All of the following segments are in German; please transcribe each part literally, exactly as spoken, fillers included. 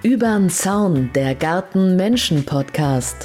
Übern Zaun, der Garten-Menschen-Podcast.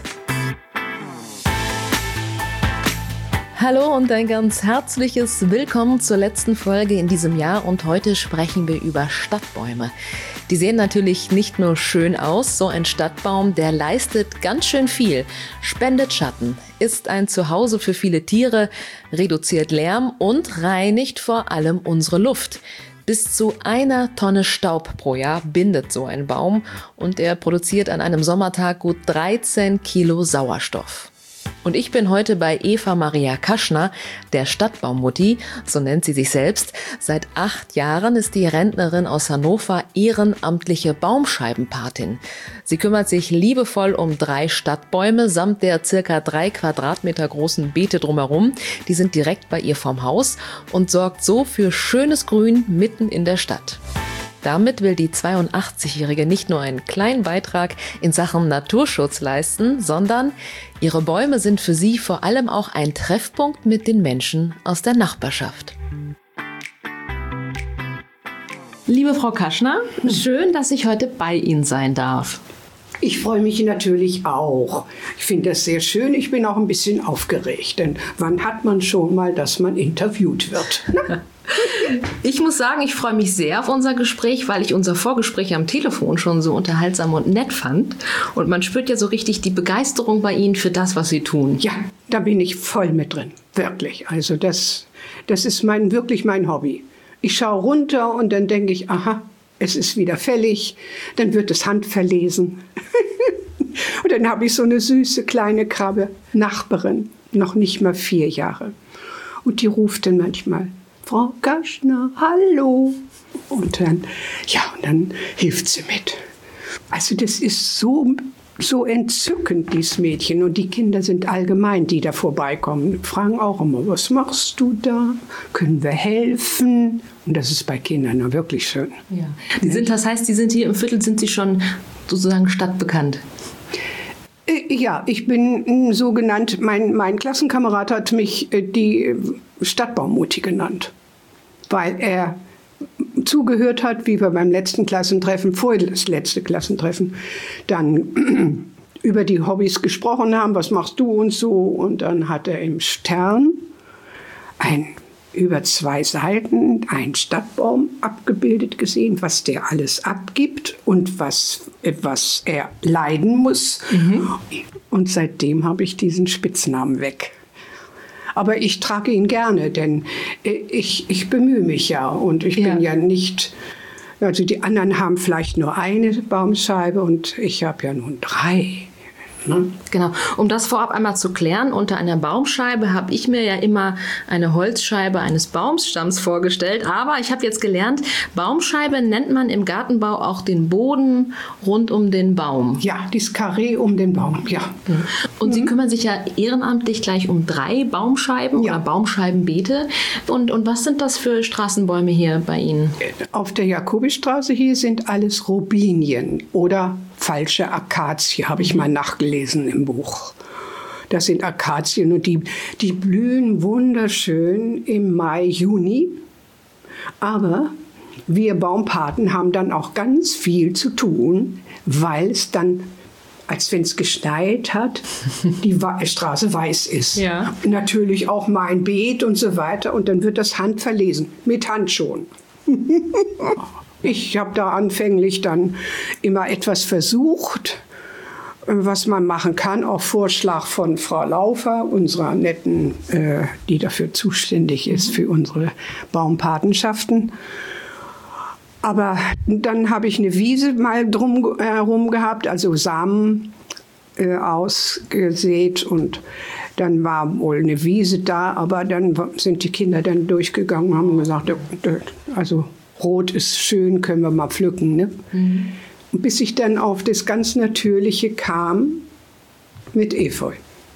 Hallo und ein ganz herzliches Willkommen zur letzten Folge in diesem Jahr und heute sprechen wir über Stadtbäume. Die sehen natürlich nicht nur schön aus, so ein Stadtbaum, der leistet ganz schön viel, spendet Schatten, ist ein Zuhause für viele Tiere, reduziert Lärm und reinigt vor allem unsere Luft. Bis zu einer Tonne Staub pro Jahr bindet so ein Baum und er produziert an einem Sommertag gut dreizehn Kilo Sauerstoff. Und ich bin heute bei Eva Maria Kaschner, der Stadtbaummutti, so nennt sie sich selbst. Seit acht Jahren ist die Rentnerin aus Hannover ehrenamtliche Baumscheibenpatin. Sie kümmert sich liebevoll um drei Stadtbäume samt der circa drei Quadratmeter großen Beete drumherum. Die sind direkt bei ihr vorm Haus und sorgt so für schönes Grün mitten in der Stadt. Damit will die zweiundachtzigjährige nicht nur einen kleinen Beitrag in Sachen Naturschutz leisten, sondern ihre Bäume sind für sie vor allem auch ein Treffpunkt mit den Menschen aus der Nachbarschaft. Liebe Frau Kaschner, schön, dass ich heute bei Ihnen sein darf. Ich freue mich natürlich auch. Ich finde das sehr schön. Ich bin auch ein bisschen aufgeregt, denn wann hat man schon mal, dass man interviewt wird? Ich muss sagen, ich freue mich sehr auf unser Gespräch, weil ich unser Vorgespräch am Telefon schon so unterhaltsam und nett fand. Und man spürt ja so richtig die Begeisterung bei Ihnen für das, was Sie tun. Ja, da bin ich voll mit drin. Wirklich. Also das, das ist mein, wirklich mein Hobby. Ich schaue runter und dann denke ich, aha, es ist wieder fällig. Dann wird es handverlesen. Und dann habe ich so eine süße kleine Krabbe, Nachbarin, noch nicht mal vier Jahre. Und die ruft dann manchmal, Frau Kaschner, hallo. Und dann, ja, und dann hilft sie mit. Also das ist so, so entzückend, dieses Mädchen. Und die Kinder sind allgemein, die da vorbeikommen, fragen auch immer, was machst du da? Können wir helfen? Und das ist bei Kindern wirklich schön. Ja. Die sind, das heißt, die sind hier im Viertel, sind sie schon sozusagen stadtbekannt? Ja, ich bin so genannt, mein, mein Klassenkamerad hat mich die Stadtbaummutti genannt, weil er zugehört hat, wie wir beim letzten Klassentreffen, vor das letzte Klassentreffen, dann über die Hobbys gesprochen haben, was machst du und so. Und dann hat er im Stern ein über zwei Seiten einen Stadtbaum abgebildet gesehen, was der alles abgibt und was, was er leiden muss. Mhm. Und seitdem habe ich diesen Spitznamen weg. Aber ich trage ihn gerne, denn ich, ich bemühe mich ja und ich ja. bin ja nicht, also die anderen haben vielleicht nur eine Baumscheibe und ich habe ja nun drei. Ne? Genau. Um das vorab einmal zu klären, unter einer Baumscheibe habe ich mir ja immer eine Holzscheibe eines Baumstamms vorgestellt. Aber ich habe jetzt gelernt, Baumscheibe nennt man im Gartenbau auch den Boden rund um den Baum. Ja, dieses Karree um den Baum, ja. Und mhm. Sie kümmern sich ja ehrenamtlich gleich um drei Baumscheiben ja. oder Baumscheibenbeete. Und, und was sind das für Straßenbäume hier bei Ihnen? Auf der Jakobistraße hier sind alles Robinien oder falsche Akazie, habe ich mal nachgelesen im Buch. Das sind Akazien und die, die blühen wunderschön im Mai, Juni. Aber wir Baumpaten haben dann auch ganz viel zu tun, weil es dann, als wenn es geschneit hat, die Straße weiß ist. Ja. Natürlich auch mal ein Beet und so weiter. Und dann wird das handverlesen, mit Handschuhen. Ich habe da anfänglich dann immer etwas versucht, was man machen kann. Auch Vorschlag von Frau Laufer, unserer netten, äh, die dafür zuständig ist, für unsere Baumpatenschaften. Aber dann habe ich eine Wiese mal drum herum gehabt, also Samen äh, ausgesät und dann war wohl eine Wiese da, aber dann sind die Kinder dann durchgegangen und haben gesagt, also Rot ist schön, können wir mal pflücken. Ne? Mhm. Bis ich dann auf das ganz Natürliche kam mit Efeu.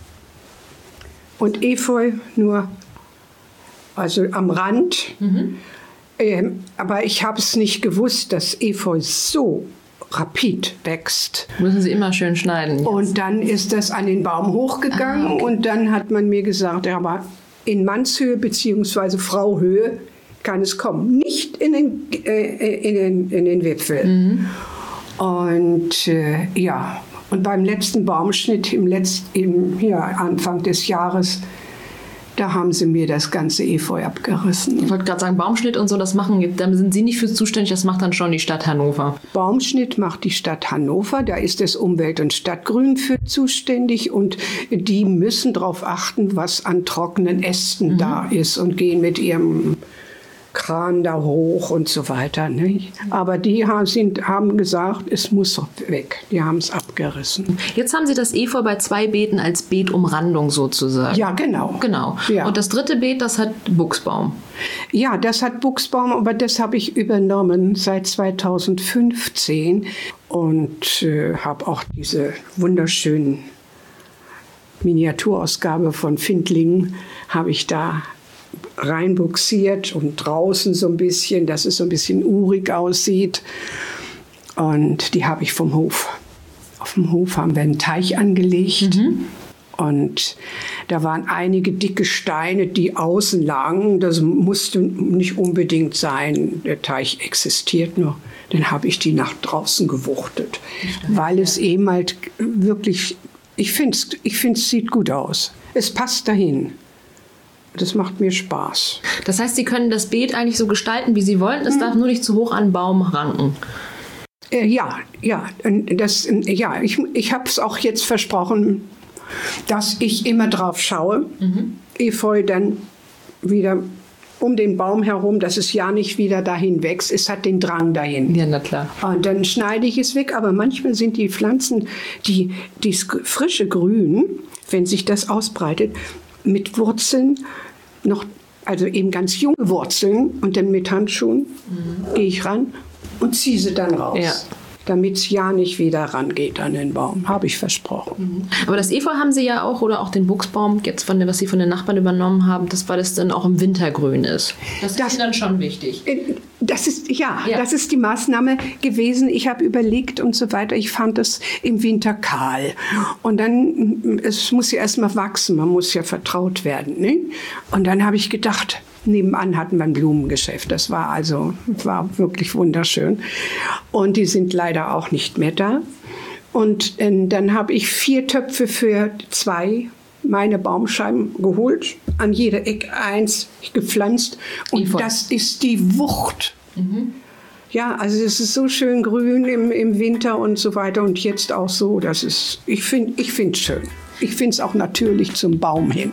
Und Efeu nur also am Rand. Mhm. Ähm, aber ich habe es nicht gewusst, dass Efeu so rapid wächst. Müssen Sie immer schön schneiden. Jetzt. Und dann ist das an den Baum hochgegangen ah, okay. und dann hat man mir gesagt, ja, aber in Mannshöhe bzw. Frauhöhe kann es kommen, nicht in den, äh, in den, in den Wipfel. Mhm. Und äh, ja, und beim letzten Baumschnitt im, Letz-, im ja, Anfang des Jahres, da haben sie mir das ganze Efeu abgerissen. Ich wollte gerade sagen, Baumschnitt und so, das machen, da sind Sie nicht für zuständig, das macht dann schon die Stadt Hannover. Baumschnitt macht die Stadt Hannover, da ist das Umwelt- und Stadtgrün für zuständig und die müssen darauf achten, was an trockenen Ästen mhm. da ist und gehen mit ihrem Kran da hoch und so weiter. Nicht? Aber die haben, sind, haben gesagt, es muss weg. Die haben es abgerissen. Jetzt haben Sie das Efeu bei zwei Beeten als Beetumrandung sozusagen. Ja, genau. Genau. Ja. Und das dritte Beet, das hat Buchsbaum. Ja, das hat Buchsbaum, aber das habe ich übernommen seit zweitausendfünfzehn und äh, habe auch diese wunderschönen Miniaturausgabe von Findlingen habe ich da reinbuxiert und draußen so ein bisschen, dass es so ein bisschen urig aussieht. Und die habe ich vom Hof. Auf dem Hof haben wir einen Teich angelegt. Mhm. Und da waren einige dicke Steine, die außen lagen. Das musste nicht unbedingt sein. Der Teich existiert noch. Dann habe ich die nach draußen gewuchtet. Weil es eben halt wirklich, ich finde es ich find's sieht gut aus. Es passt dahin. Das macht mir Spaß. Das heißt, Sie können das Beet eigentlich so gestalten, wie Sie wollen. Es hm. darf nur nicht zu hoch an den Baum ranken. Äh, ja, ja, das, ja, ich, ich habe es auch jetzt versprochen, dass ich immer drauf schaue. Mhm. Efeu dann wieder um den Baum herum, dass es ja nicht wieder dahin wächst. Es hat den Drang dahin. Ja, na klar. Und dann schneide ich es weg. Aber manchmal sind die Pflanzen, die, die frische Grün, wenn sich das ausbreitet, mit Wurzeln noch, also eben ganz junge Wurzeln und dann mit Handschuhen mhm. gehe ich ran und ziehe sie dann raus. Ja. Damit es ja nicht wieder rangeht an den Baum. Habe ich versprochen. Mhm. Aber das Efeu haben Sie ja auch, oder auch den Buchsbaum, jetzt von dem, was Sie von den Nachbarn übernommen haben, das, weil das dann auch im Wintergrün ist. Das, das ist dann schon wichtig. Das ist, ja, ja, das ist die Maßnahme gewesen. Ich habe überlegt und so weiter. Ich fand das im Winter kahl. Und dann, es muss ja erst mal wachsen. Man muss ja vertraut werden. Ne? Und dann habe ich gedacht, nebenan hatten wir ein Blumengeschäft. Das war also war wirklich wunderschön. Und die sind leider auch nicht mehr da. Und äh, dann habe ich vier Töpfe für zwei meine Baumscheiben geholt, an jeder Ecke eins gepflanzt. Und Efeu. Das ist die Wucht. Mhm. Ja, also es ist so schön grün im, im Winter und so weiter. Und jetzt auch so. Das ist, ich finde ich finde es schön. Ich finde es auch natürlich zum Baum hin.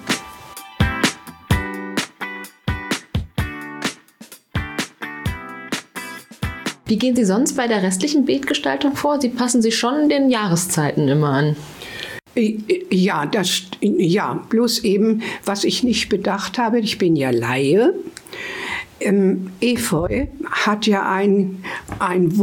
Wie gehen Sie sonst bei der restlichen Beetgestaltung vor? Sie passen sich schon den Jahreszeiten immer an. Ja, das, ja, bloß eben, was ich nicht bedacht habe, ich bin ja Laie. Ähm, Efeu hat ja ein, ein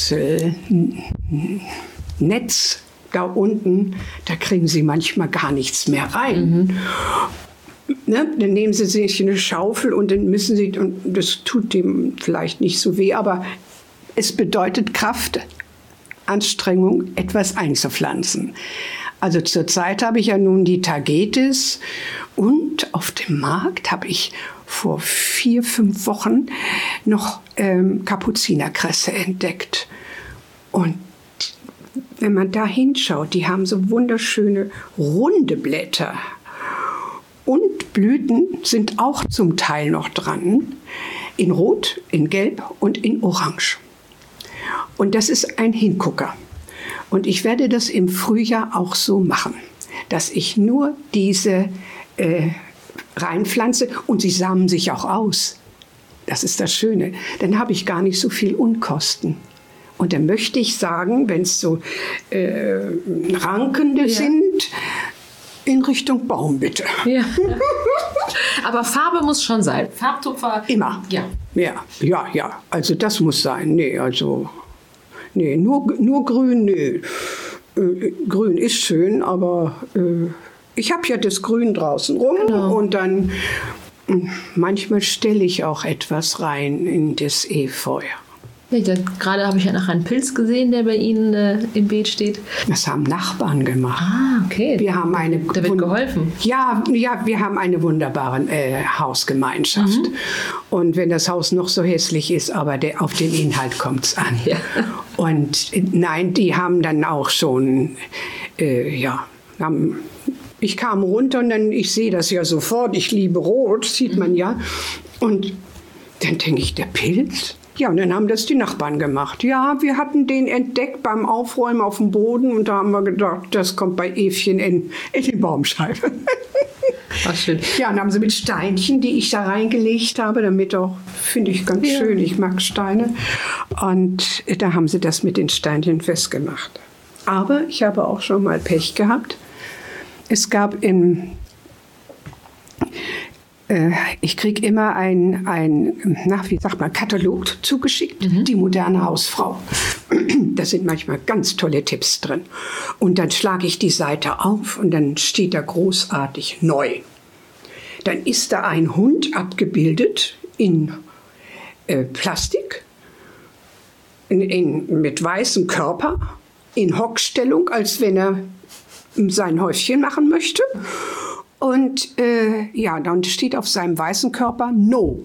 Wurzelnetz da unten, da kriegen Sie manchmal gar nichts mehr rein. Mhm. Ne, dann nehmen Sie sich eine Schaufel und dann müssen Sie, und das tut dem vielleicht nicht so weh, aber es bedeutet Kraft, Anstrengung, etwas einzupflanzen. Also zurzeit habe ich ja nun die Tagetes und auf dem Markt habe ich vor vier, fünf Wochen noch ähm, Kapuzinerkresse entdeckt. Und wenn man da hinschaut, die haben so wunderschöne runde Blätter. Und Blüten sind auch zum Teil noch dran, in Rot, in Gelb und in Orange. Und das ist ein Hingucker. Und ich werde das im Frühjahr auch so machen, dass ich nur diese äh, reinpflanze und sie samen sich auch aus. Das ist das Schöne. Dann habe ich gar nicht so viel Unkosten. Und dann möchte ich sagen, wenn es so äh, Rankende ja. sind, in Richtung Baum bitte. Ja. Aber Farbe muss schon sein. Farbtupfer. Immer. Ja. Ja, ja, ja. Also das muss sein. Nee, also nee, nur, nur grün, nee. Äh, grün ist schön, aber äh, ich habe ja das Grün draußen rum genau. Und dann manchmal stelle ich auch etwas rein in das Efeu. Ja, gerade habe ich ja nachher einen Pilz gesehen, der bei Ihnen äh, im Beet steht. Das haben Nachbarn gemacht. Ah, okay. Wir haben eine da wird geholfen. Ja, ja, wir haben eine wunderbare äh, Hausgemeinschaft. Mhm. Und wenn das Haus noch so hässlich ist, aber der, auf den Inhalt kommt es an. Ja. Und äh, nein, die haben dann auch schon, äh, ja, haben, ich kam runter und dann, ich sehe das ja sofort, ich liebe Rot, sieht man ja. Und dann denke ich, der Pilz? Ja, und dann haben das die Nachbarn gemacht. Ja, wir hatten den entdeckt beim Aufräumen auf dem Boden und da haben wir gedacht, das kommt bei Evchen in, in die Baumscheibe. Ach, schön. Ja, und dann haben sie mit Steinchen, die ich da reingelegt habe, damit auch, finde ich ganz ja. schön, ich mag Steine. Und da haben sie das mit den Steinchen festgemacht. Aber ich habe auch schon mal Pech gehabt. Es gab im Ich kriege immer ein, ein na, wie sagt man, Katalog zugeschickt, mhm. die moderne Hausfrau. Da sind manchmal ganz tolle Tipps drin. Und dann schlage ich die Seite auf und dann steht da großartig neu. Dann ist da ein Hund abgebildet in äh, Plastik, in, in, mit weißem Körper, in Hockstellung, als wenn er sein Häufchen machen möchte. Und äh, ja, dann steht auf seinem weißen Körper No.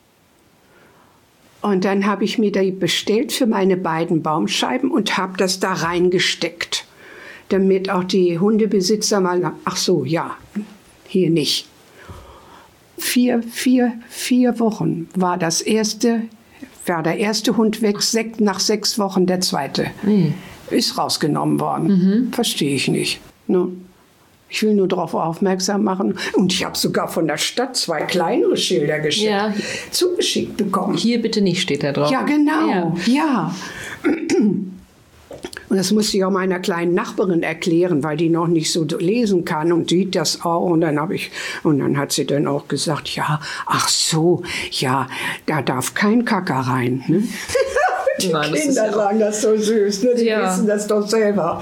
Und dann habe ich mir die bestellt für meine beiden Baumscheiben und habe das da reingesteckt, damit auch die Hundebesitzer mal, ach so, ja, hier nicht. Vier, vier, vier Wochen war das erste, war der erste Hund weg, sech, nach sechs Wochen der zweite. Mhm. Ist rausgenommen worden. Mhm. Verstehe ich nicht. Ne? Ich will nur darauf aufmerksam machen. Und ich habe sogar von der Stadt zwei kleinere Schilder geschickt, ja. zugeschickt bekommen. Hier bitte nicht, steht da drauf. Ja, genau. Ja. ja. Und das musste ich auch meiner kleinen Nachbarin erklären, weil die noch nicht so lesen kann und sieht das auch. Und dann habe ich, und dann hat sie dann auch gesagt, ja, ach so, ja, da darf kein Kacker rein. Ne? Die Nein, Kinder das sagen das so süß, ne? Die ja. wissen das doch selber.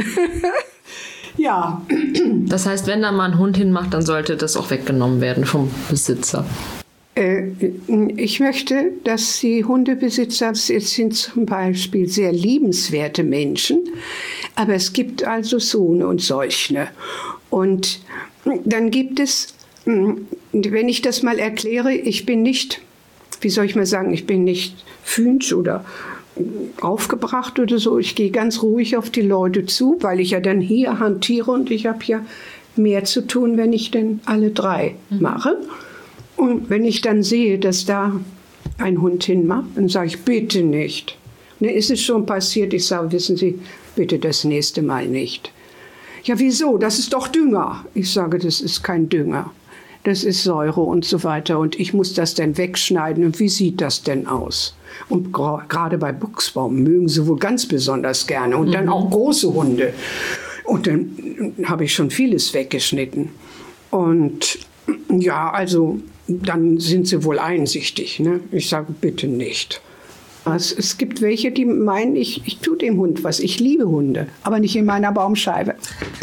Ja. Das heißt, wenn da mal ein Hund hinmacht, dann sollte das auch weggenommen werden vom Besitzer. Äh, ich möchte, dass die Hundebesitzer, es sind zum Beispiel sehr liebenswerte Menschen, aber es gibt also so und solche. Und dann gibt es, wenn ich das mal erkläre, ich bin nicht, wie soll ich mal sagen, ich bin nicht fünsch oder aufgebracht oder so. Ich gehe ganz ruhig auf die Leute zu, weil ich ja dann hier hantiere und ich habe ja mehr zu tun, wenn ich denn alle drei mhm. mache. Und wenn ich dann sehe, dass da ein Hund hinmacht, dann sage ich, bitte nicht. Ne, ist es schon passiert? Ich sage, wissen Sie, bitte das nächste Mal nicht. Ja, wieso? Das ist doch Dünger. Ich sage, das ist kein Dünger. Das ist Säure und so weiter. Und ich muss das dann wegschneiden. Und wie sieht das denn aus? Und gerade bei Buchsbaum mögen sie wohl ganz besonders gerne. Und dann auch große Hunde. Und dann habe ich schon vieles weggeschnitten. Und ja, also dann sind sie wohl einsichtig. Ne? Ich sage, bitte nicht. Es, es gibt welche, die meinen, ich, ich tue dem Hund was. Ich liebe Hunde, aber nicht in meiner Baumscheibe.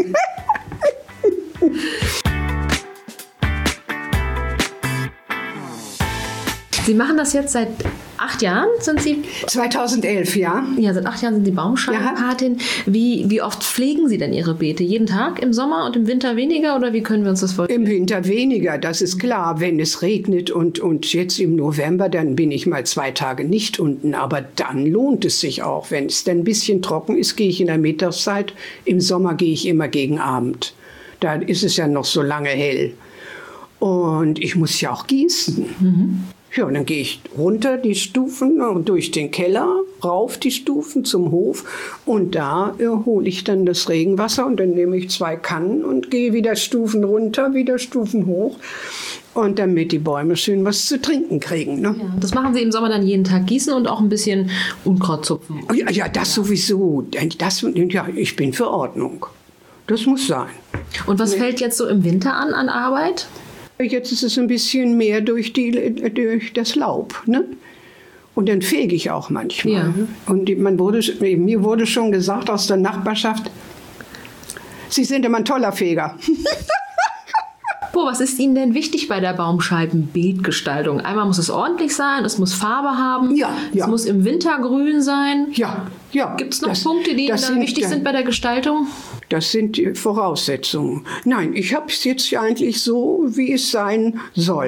Sie machen das jetzt seit acht Jahren, sind Sie? zweitausendelf, ja. Ja, seit acht Jahren sind Sie Baumscheibenpatin. Ja. Wie, wie oft pflegen Sie denn Ihre Beete? Jeden Tag im Sommer und im Winter weniger? Oder wie können wir uns das vorstellen? Im Winter weniger, das ist klar. Wenn es regnet und, und jetzt im November, dann bin ich mal zwei Tage nicht unten. Aber dann lohnt es sich auch. Wenn es dann ein bisschen trocken ist, gehe ich in der Mittagszeit. Im Sommer gehe ich immer gegen Abend. Da ist es ja noch so lange hell. Und ich muss ja auch gießen. Mhm. Ja, und dann gehe ich runter die Stufen und durch den Keller, rauf die Stufen zum Hof und da äh, hole ich dann das Regenwasser und dann nehme ich zwei Kannen und gehe wieder Stufen runter, wieder Stufen hoch und damit die Bäume schön was zu trinken kriegen. Ne? Ja, das machen Sie im Sommer dann jeden Tag, gießen und auch ein bisschen Unkraut zupfen. Ja, ja, das ja. sowieso. Das, ja, ich bin für Ordnung. Das muss sein. Und was nee. fällt jetzt so im Winter an an Arbeit? Jetzt ist es ein bisschen mehr durch, die, durch das Laub. Ne? Und dann fege ich auch manchmal. Ja. Und man wurde, mir wurde schon gesagt aus der Nachbarschaft, Sie sind immer ein toller Feger. Bo, was ist Ihnen denn wichtig bei der Baumscheibenbildgestaltung? Einmal muss es ordentlich sein, es muss Farbe haben, ja, ja. es muss im Winter grün sein. Ja, ja. Gibt es noch das, Punkte, die Ihnen sind, wichtig sind bei der Gestaltung? Das sind die Voraussetzungen. Nein, ich habe es jetzt eigentlich so, wie es sein soll.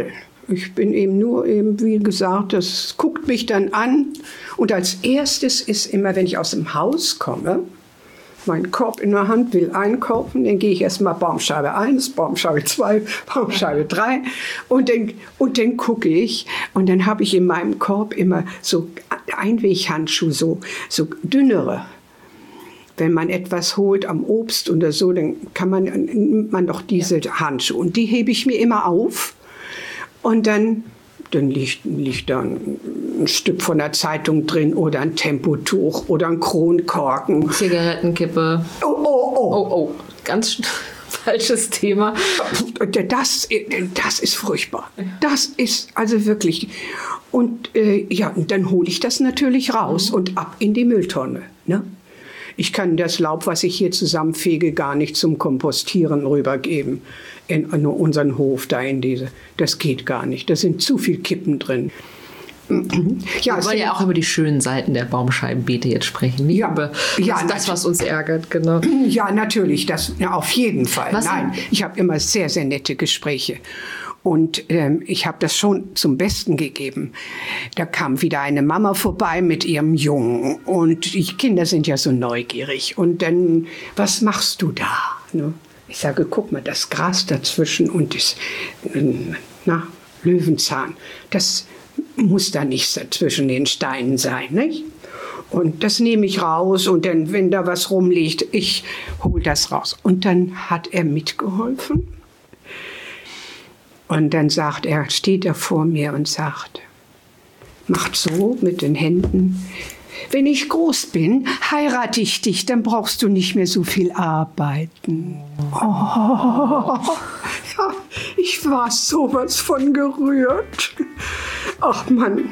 ich bin eben nur, eben, wie gesagt, das guckt mich dann an. Und als erstes ist immer, wenn ich aus dem Haus komme, mein Korb in der Hand, will einkaufen, dann gehe ich erstmal Baumscheibe eins, Baumscheibe zwei, Baumscheibe drei und dann, und dann gucke ich und dann habe ich in meinem Korb immer so Einweghandschuhe, so, so dünnere. Wenn man etwas holt am Obst oder so, dann kann man, nimmt man doch diese Handschuhe und die hebe ich mir immer auf und dann Dann liegt, liegt da ein, ein Stück von der Zeitung drin oder ein Tempotuch oder ein Kronkorken. Zigarettenkippe. Oh, oh, oh. Oh, oh. Ganz falsches Thema. Das, das ist furchtbar. Das ist also wirklich. Und äh, ja, und dann hole ich das natürlich raus mhm. und ab in die Mülltonne. Ne? Ich kann das Laub, was ich hier zusammenfege, gar nicht zum Kompostieren rübergeben. In, in unseren Hof da in diese. Das geht gar nicht. Da sind zu viele Kippen drin. Ja, wir wollen ja auch über die schönen Seiten der Baumscheibenbeete jetzt sprechen. Nicht ja, über ja, das, was uns ärgert. Genau. Ja, natürlich. Das, ja, auf jeden Fall. Was Nein, ich habe immer sehr, sehr nette Gespräche. Und ähm, ich habe das schon zum Besten gegeben. Da kam wieder eine Mama vorbei mit ihrem Jungen. Und die Kinder sind ja so neugierig. Und dann, was machst du da? Ne? Ich sage, guck mal, das Gras dazwischen und das na, Löwenzahn, das muss da nicht zwischen den Steinen sein, nicht? Und das nehme ich raus und dann, wenn da was rumliegt, ich hole das raus. Und dann hat er mitgeholfen. Und dann sagt er, steht er vor mir und sagt, macht so mit den Händen, wenn ich groß bin, heirate ich dich, dann brauchst du nicht mehr so viel arbeiten. Oh, ja, ich war sowas von gerührt. Ach Mann.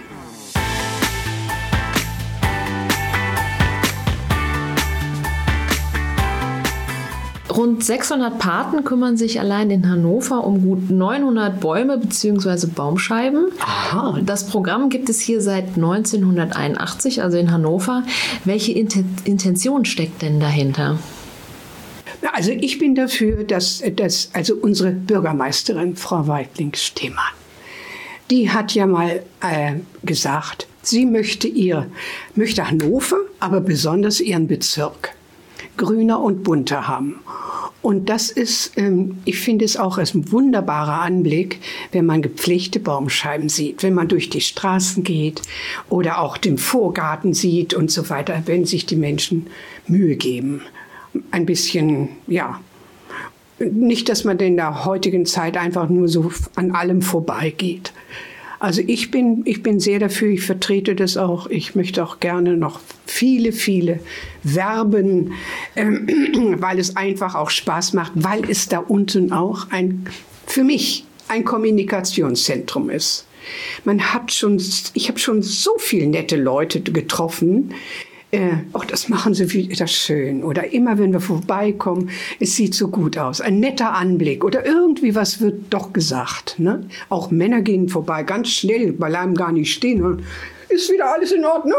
Rund sechshundert Paten kümmern sich allein in Hannover um gut neunhundert Bäume bzw. Baumscheiben. Aha. Das Programm gibt es hier seit neunzehnhunderteinundachtzig, also in Hannover. Welche Intention steckt denn dahinter? Also ich bin dafür, dass, dass also unsere Bürgermeisterin, Frau Weidling-Stehmann, die hat ja mal äh, gesagt, sie möchte, ihr, möchte Hannover, aber besonders ihren Bezirk grüner und bunter haben. Und das ist, ähm, ich finde es auch als ein wunderbarer Anblick, wenn man gepflegte Baumscheiben sieht, wenn man durch die Straßen geht oder auch den Vorgarten sieht und so weiter, wenn sich die Menschen Mühe geben. Ein bisschen, ja, nicht, dass man in der heutigen Zeit einfach nur so an allem vorbeigeht. Also ich bin, ich bin sehr dafür, ich vertrete das auch. Ich möchte auch gerne noch viele, viele werben, ähm, weil es einfach auch Spaß macht, weil es da unten auch ein, für mich ein Kommunikationszentrum ist. Man hat schon, ich habe schon so viele nette Leute getroffen. Äh, auch das machen sie wieder schön. Oder immer, wenn wir vorbeikommen, es sieht so gut aus. Ein netter Anblick. Oder irgendwie was wird doch gesagt. Ne? Auch Männer gehen vorbei, ganz schnell, bleiben gar nicht stehen. Und ist wieder alles in Ordnung?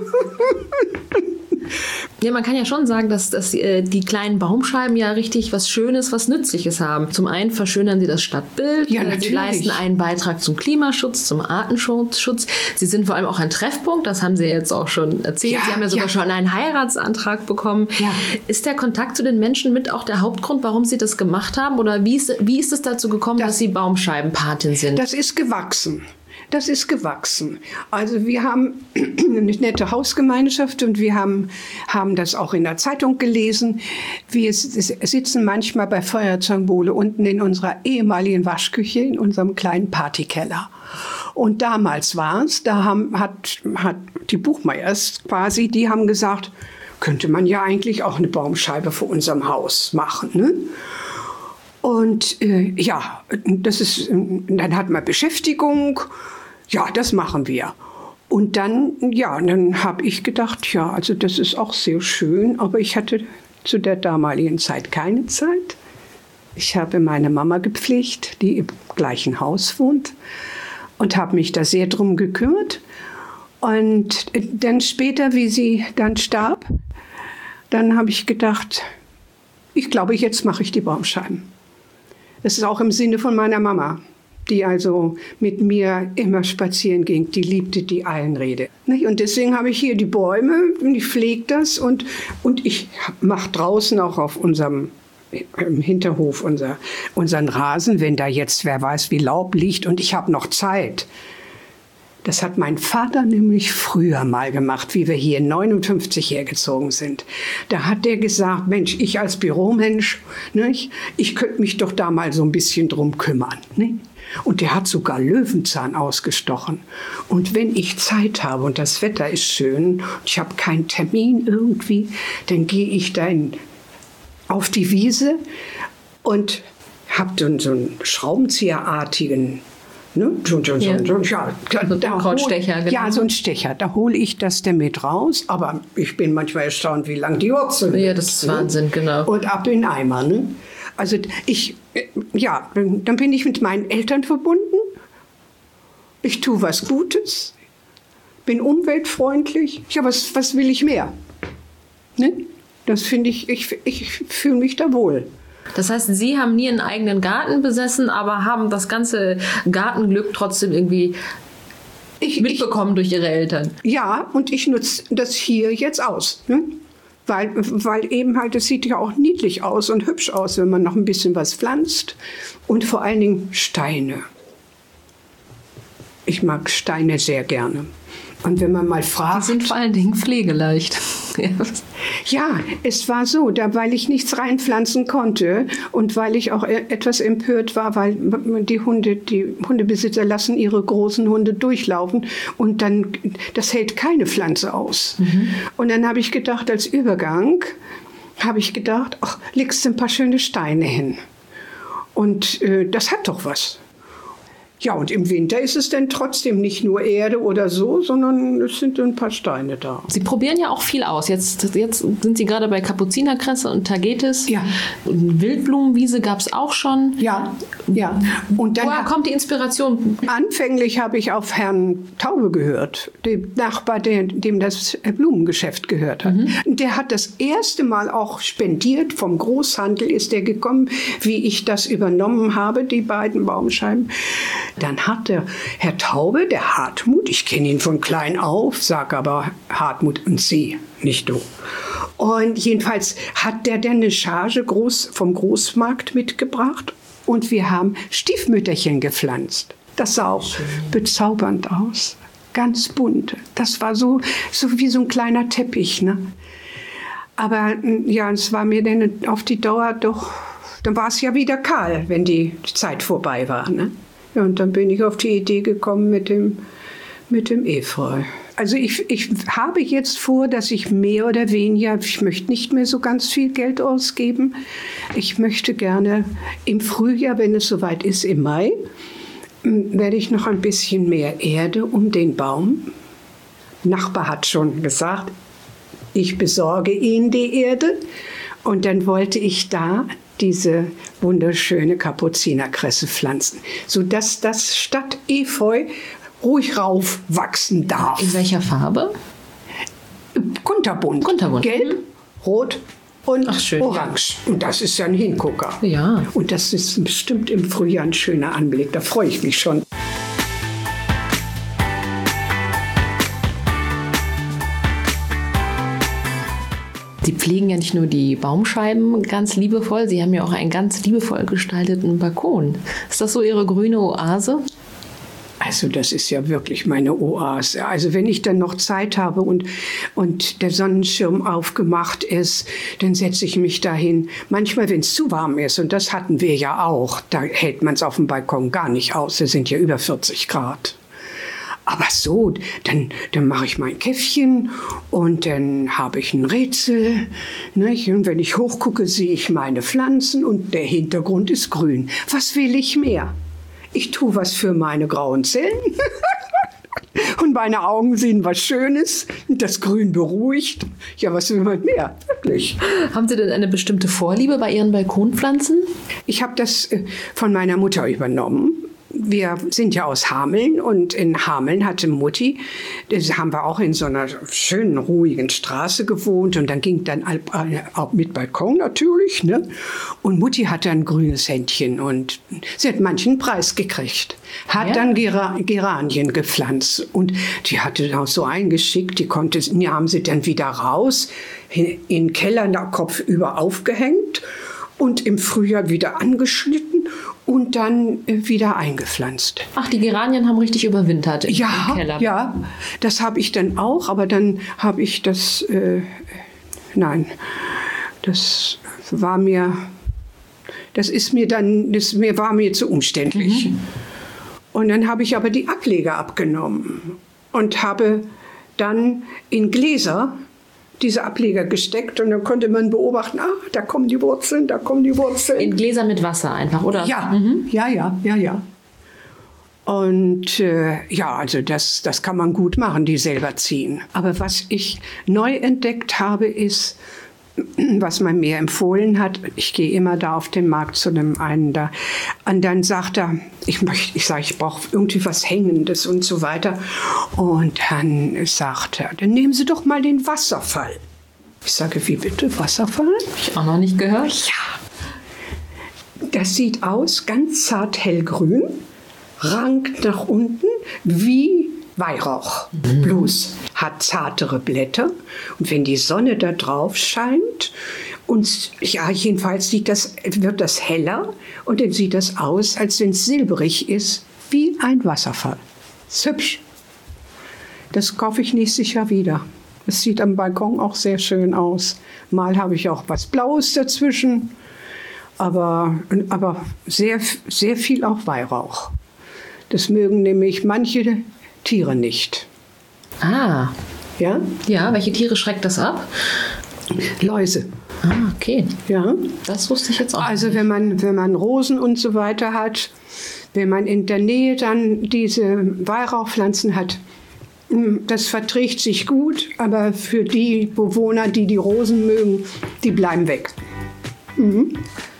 Ja, man kann ja schon sagen, dass, dass äh, die kleinen Baumscheiben ja richtig was Schönes, was Nützliches haben. Zum einen verschönern sie das Stadtbild, ja, äh, sie leisten einen Beitrag zum Klimaschutz, zum Artenschutz. Sie sind vor allem auch ein Treffpunkt, das haben Sie jetzt auch schon erzählt. Ja, Sie haben ja sogar ja. schon einen Heiratsantrag bekommen. Ja. Ist der Kontakt zu den Menschen mit auch der Hauptgrund, warum Sie das gemacht haben? Oder wie ist, wie ist es dazu gekommen, das, dass Sie Baumscheibenpatin sind? Das ist gewachsen. Das ist gewachsen. Also wir haben eine nette Hausgemeinschaft und wir haben, haben das auch in der Zeitung gelesen. Wir sitzen manchmal bei Feuerzangenbowle unten in unserer ehemaligen Waschküche, in unserem kleinen Partykeller. Und damals war es, da haben, hat, hat die Buchmeiers quasi, die haben gesagt, könnte man ja eigentlich auch eine Baumscheibe vor unserem Haus machen, ne? Und äh, ja, das ist, dann hat man Beschäftigung. Ja, das machen wir. Und dann, ja, dann habe ich gedacht, ja, also das ist auch sehr schön, aber ich hatte zu der damaligen Zeit keine Zeit. Ich habe meine Mama gepflegt, die im gleichen Haus wohnt, und habe mich da sehr drum gekümmert. Und dann später, wie sie dann starb, dann habe ich gedacht, ich glaube, jetzt mache ich die Baumscheiben. Das ist auch im Sinne von meiner Mama. die also mit mir immer spazieren ging, die liebte die Eilenrede. Und deswegen habe ich hier die Bäume und ich pflege das und, und ich mache draußen auch auf unserem im Hinterhof unser, unseren Rasen, wenn da jetzt wer weiß wie Laub liegt und ich habe noch Zeit. Das hat mein Vater nämlich früher mal gemacht, wie wir hier neunundfünfzig hergezogen sind. Da hat der gesagt, Mensch, ich als Büromensch, nicht, ich könnte mich doch da mal so ein bisschen drum kümmern. Nicht? Und der hat sogar Löwenzahn ausgestochen. Und wenn ich Zeit habe und das Wetter ist schön und ich habe keinen Termin irgendwie, dann gehe ich da in, auf die Wiese und habe dann so einen schraubenzieherartigen, ne, so, so, ja. so, ja, so da Krautstecher, hol, genau. Ja, so ein Stecher. Da hole ich das damit raus. Aber ich bin manchmal erstaunt, wie lang die Wurzeln sind. Ja, das ist Wahnsinn, genau. Und ab in den Eimer. Ne? Also ich, ja, dann bin ich mit meinen Eltern verbunden. Ich tue was Gutes. Bin umweltfreundlich. Ja, was, was will ich mehr? Ne? Das finde ich, ich, ich fühle mich da wohl. Das heißt, Sie haben nie einen eigenen Garten besessen, aber haben das ganze Gartenglück trotzdem irgendwie ich, mitbekommen ich, durch Ihre Eltern. Ja, und ich nutze das hier jetzt aus. Ne? Weil, weil eben halt, es sieht ja auch niedlich aus und hübsch aus, wenn man noch ein bisschen was pflanzt. Und vor allen Dingen Steine. Ich mag Steine sehr gerne. Und wenn man mal fragt... Die sind vor allen Dingen pflegeleicht. Ja, es war so, da, weil ich nichts reinpflanzen konnte und weil ich auch etwas empört war, weil die Hunde, die Hundebesitzer lassen ihre großen Hunde durchlaufen und dann, das hält keine Pflanze aus. Mhm. Und dann habe ich gedacht, als Übergang, habe ich gedacht, ach, legst du ein paar schöne Steine hin. Und äh, das hat doch was. Ja, und im Winter ist es dann trotzdem nicht nur Erde oder so, sondern es sind ein paar Steine da. Sie probieren ja auch viel aus. Jetzt, jetzt sind Sie gerade bei Kapuzinerkresse und Tagetes. Ja. Und Wildblumenwiese gab es auch schon. Ja, ja. Und dann woher kommt die Inspiration? Anfänglich habe ich auf Herrn Taube gehört, dem Nachbar, der, dem das Blumengeschäft gehört hat. Mhm. Der hat das erste Mal auch spendiert. Vom Großhandel ist der gekommen, wie ich das übernommen habe, die beiden Baumscheiben. Dann hat der Herr Taube, der Hartmut, ich kenne ihn von klein auf, sag aber Hartmut und Sie, nicht du. Und jedenfalls hat der dann eine Charge groß vom Großmarkt mitgebracht und wir haben Stiefmütterchen gepflanzt. Das sah auch schön bezaubernd aus, ganz bunt. Das war so, so wie so ein kleiner Teppich. Ne? Aber ja, es war mir dann auf die Dauer doch, dann war es ja wieder kahl, wenn die Zeit vorbei war. Ne? Ja, und dann bin ich auf die Idee gekommen mit dem, mit dem Efeu. Also ich, ich habe jetzt vor, dass ich mehr oder weniger, ich möchte nicht mehr so ganz viel Geld ausgeben. Ich möchte gerne im Frühjahr, wenn es soweit ist, im Mai, werde ich noch ein bisschen mehr Erde um den Baum. Nachbar hat schon gesagt, ich besorge Ihnen die Erde. Und dann wollte ich da diese wunderschöne Kapuzinerkresse pflanzen, sodass das statt Efeu ruhig raufwachsen darf. In welcher Farbe? Kunterbunt. Kunterbunt. Gelb, rot und Ach, schön, orange. Ja. Und das ist ja ein Hingucker. Ja. Und das ist bestimmt im Frühjahr ein schöner Anblick. Da freue ich mich schon. Sie pflegen ja nicht nur die Baumscheiben ganz liebevoll, Sie haben ja auch einen ganz liebevoll gestalteten Balkon. Ist das so Ihre grüne Oase? Also das ist ja wirklich meine Oase. Also wenn ich dann noch Zeit habe und, und der Sonnenschirm aufgemacht ist, dann setze ich mich dahin. Manchmal, wenn es zu warm ist, und das hatten wir ja auch, da hält man es auf dem Balkon gar nicht aus. Es sind ja über vierzig Grad. Aber so, dann, dann mache ich mein Käffchen und dann habe ich ein Rätsel. Nicht? Und wenn ich hochgucke, sehe ich meine Pflanzen und der Hintergrund ist grün. Was will ich mehr? Ich tue was für meine grauen Zellen und meine Augen sehen was Schönes. Das Grün beruhigt. Ja, was will man mehr? Wirklich. Haben Sie denn eine bestimmte Vorliebe bei Ihren Balkonpflanzen? Ich habe das von meiner Mutter übernommen. wir sind ja aus Hameln und in Hameln hatte Mutti, das haben wir auch in so einer schönen, ruhigen Straße gewohnt und dann ging dann auch mit Balkon natürlich, ne? Und Mutti hatte ein grünes Händchen und sie hat manchen Preis gekriegt. Hat ja. dann Gera- Geranien gepflanzt und die hatte auch so eingeschickt, die konnte, die haben sie dann wieder raus, in, in den Keller kopfüber aufgehängt und im Frühjahr wieder angeschnitten und dann wieder eingepflanzt. Ach, die Geranien haben richtig überwintert im, ja, im Keller. Ja, das habe ich dann auch, aber dann habe ich das, äh, nein, das war mir, das ist mir dann, das mir, war mir zu umständlich. Mhm. Und dann habe ich aber die Ableger abgenommen und habe dann in Gläser diese Ableger gesteckt und dann konnte man beobachten, ah, da kommen die Wurzeln, da kommen die Wurzeln. In Gläser mit Wasser einfach, oder? Ja, mhm. ja, ja, ja, ja. Und äh, ja, also das, das kann man gut machen, die selber ziehen. Aber was ich neu entdeckt habe, ist, was man mir empfohlen hat, ich gehe immer da auf den Markt zu dem einen da, und dann sagt er, ich möchte, ich sage, ich brauche irgendwie was Hängendes und so weiter. Und dann sagt er, dann nehmen Sie doch mal den Wasserfall. Ich sage, wie bitte, Wasserfall? Hab ich auch noch nicht gehört. Ja. Das sieht aus, ganz zart hellgrün, rankt nach unten, wie Weihrauch. Mhm. Bloß hat zartere Blätter und wenn die Sonne da drauf scheint und ja, jedenfalls sieht das, wird das heller und dann sieht das aus, als wenn es silberig ist, wie ein Wasserfall. Ist hübsch. Das kaufe ich nächstes Jahr wieder. Es sieht am Balkon auch sehr schön aus. Mal habe ich auch was Blaues dazwischen, aber, aber sehr, sehr viel auch Weihrauch. Das mögen nämlich manche Tiere nicht. Ah. Ja? Ja, welche Tiere schreckt das ab? Läuse. Ah, okay. Ja. Das wusste ich jetzt auch. Also wenn man, wenn man Rosen und so weiter hat, wenn man in der Nähe dann diese Weihrauchpflanzen hat, das verträgt sich gut, aber für die Bewohner, die die Rosen mögen, die bleiben weg. Mhm.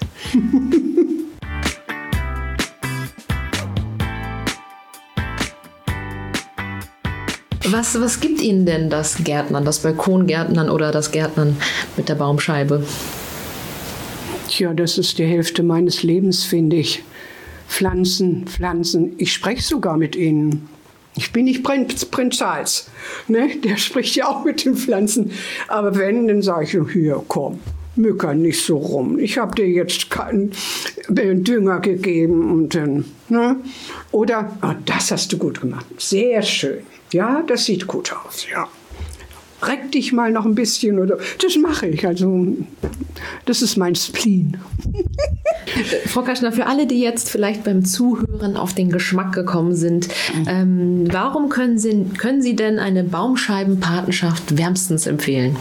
Was, was gibt Ihnen denn das Gärtnern, das Balkongärtnern oder das Gärtnern mit der Baumscheibe? Tja, das ist die Hälfte meines Lebens, finde ich. Pflanzen, Pflanzen. Ich spreche sogar mit ihnen. Ich bin nicht Prinz, Prinz Charles. Ne? Der spricht ja auch mit den Pflanzen. Aber wenn, dann sage ich, hier, komm, mücker nicht so rum. Ich habe dir jetzt keinen Dünger gegeben. Und dann, ne? Oder, oh, das hast du gut gemacht. Sehr schön. Ja, das sieht gut aus, ja. Reck dich mal noch ein bisschen oder das mache ich. Also das ist mein Spleen. Frau Kaschner, für alle, die jetzt vielleicht beim Zuhören auf den Geschmack gekommen sind, ähm, warum können Sie, können Sie denn eine Baumscheibenpatenschaft wärmstens empfehlen?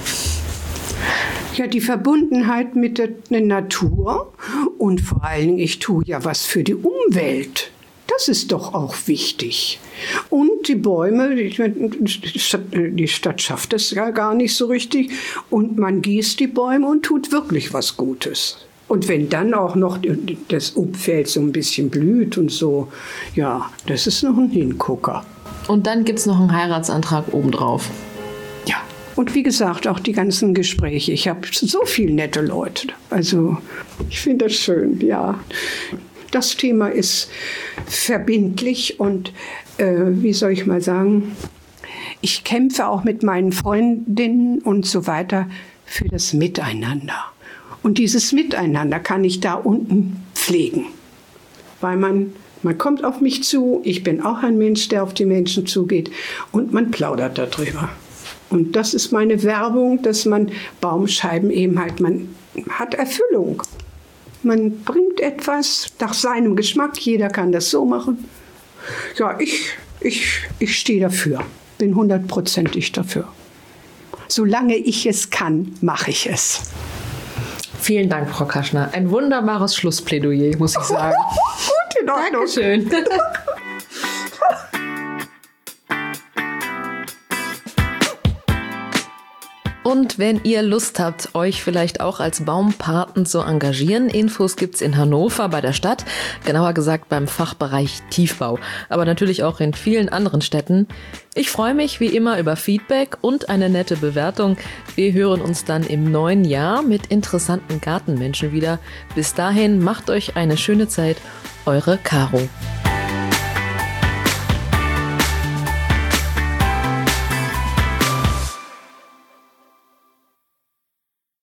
Ja, die Verbundenheit mit der, der Natur und vor allen Dingen, ich tue ja was für die Umwelt. Das ist doch auch wichtig. Und die Bäume, die Stadt schafft das ja gar nicht so richtig. Und man gießt die Bäume und tut wirklich was Gutes. Und wenn dann auch noch das Umfeld so ein bisschen blüht und so, ja, das ist noch ein Hingucker. Und dann gibt es noch einen Heiratsantrag obendrauf. Ja, und wie gesagt, auch die ganzen Gespräche. Ich habe so viele nette Leute. Also, ich finde das schön, ja. Das Thema ist verbindlich und, äh, wie soll ich mal sagen, ich kämpfe auch mit meinen Freundinnen und so weiter für das Miteinander. Und dieses Miteinander kann ich da unten pflegen, weil man, man kommt auf mich zu, ich bin auch ein Mensch, der auf die Menschen zugeht und man plaudert darüber. Und das ist meine Werbung, dass man Baumscheiben eben halt, man hat Erfüllung. Man bringt etwas nach seinem Geschmack. Jeder kann das so machen. Ja, ich, ich, ich stehe dafür. Bin hundertprozentig dafür. Solange ich es kann, mache ich es. Vielen Dank, Frau Kaschner. Ein wunderbares Schlussplädoyer, muss ich sagen. Gut, in Ordnung. Dankeschön. Und wenn ihr Lust habt, euch vielleicht auch als Baumpaten zu engagieren, Infos gibt's in Hannover bei der Stadt, genauer gesagt beim Fachbereich Tiefbau, aber natürlich auch in vielen anderen Städten. Ich freue mich wie immer über Feedback und eine nette Bewertung. Wir hören uns dann im neuen Jahr mit interessanten Gartenmenschen wieder. Bis dahin macht euch eine schöne Zeit. Eure Caro.